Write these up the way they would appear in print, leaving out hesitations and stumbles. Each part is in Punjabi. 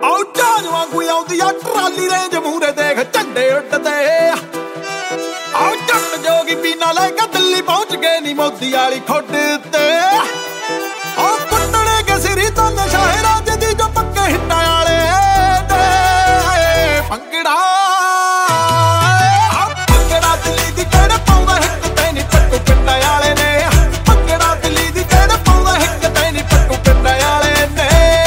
ਆਉ ਜਾਨ ਵਾਂਗੂ ਆਉਂਦੀ ਆ ਟਰਾਲੀ ਰੇਂਜ ਮੂਰੇ ਦੇਖ ਝੰਡੇ ਉੱਡਦੇ ਆਉ ਜੱਟ ਜੋਗੀ ਪੀਣਾ ਲੈ ਕੇ ਦਿੱਲੀ ਪਹੁੰਚ ਗਏ ਨੀ ਮੋਦੀ ਵਾਲੀ ਖੁੱਡ ਤੇ ਆਉ ਕੁੱਟਣੇ ਕੇ ਸਿਰੀ ਤੋਂ ਨਸ਼ਾਏ ਰਾਜ ਦੀ ਜੋ ਪੱਕੇ ਹਿੱਟਾਂ ਵਾਲੇ ਭੰਗੜਾ ਭੰਗੜਾ ਦਿੱਲੀ ਦੀ ਕਿਹੜੇ ਪਾਉਂਦਾ ਹਿੱਕ ਤੇ ਨੀ ਪੱਟੂ ਪਿੰਡਾਂ ਵਾਲੇ ਨੇ ਭੰਗੜਾ ਦਿੱਲੀ ਦੀ ਕਿਹੜੇ ਪਾਉਂਦਾ ਹਿੱਕ ਤੇ ਨੀ ਪੱਟੂ ਪਿੰਡਾਂ ਵਾਲੇ ਨੇ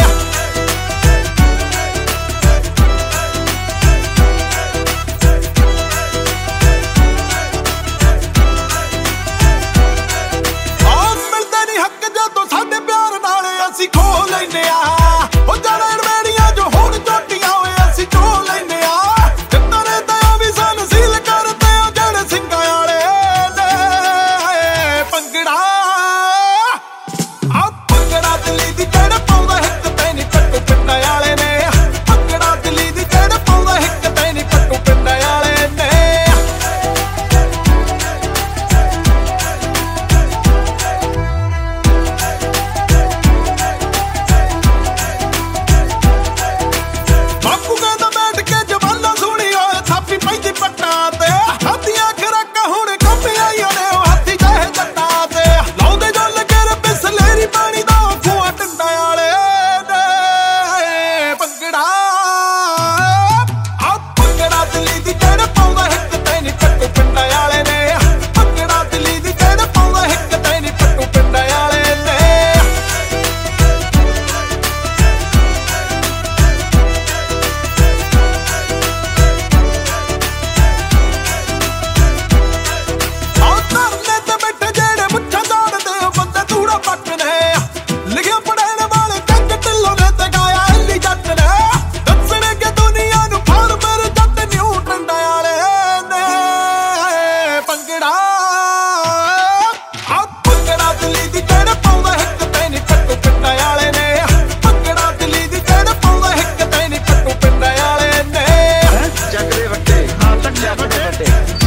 ਅਸੀਂ ਖੋ ਲੈਨੇ ਆ ਉਹ ਜਾਣੇ ਰਵੇੜੀਆਂ ਜੋ ਹੁਣ ਝੋਟੀਆਂ ਹੋਏ ਅਸੀਂ ਖੋ ਲੈਨੇ ਆ ਜਿੱਤਰੇ ਤੇ ਉਹ ਵੀ ਸਾਨੂੰ ਸੀਲ ਕਰਦੇ ਆ ਜਿਹੜੇ ਸਿੰਘਾਂ ਵਾਲੇ ਨੇ ਭੰਗੜਾ ਆ ਭੰਗੜਾ ਦਿੱਲੀ ਦੀ ਕਿਹੜੇ ਪਾਉਂਦਾ ਹਿੱਕ ਤੇ ਨੀ ਪੱਟੂ ਪਿੰਡਾਂ ਵਾਲੇ ਨੇ ਭੰਗੜਾ ਦਿੱਲੀ ਦੀ ਕਿਹੜੇ ਪਾਉਂਦਾ ਹਿੱਕ ਤੇ ਨੀ ਪੱਟੂ ਪਿੰਡਾਂ ਵਾਲੇ ਨੇ ਚੱਕ ਦੇ ਵੱਟੇ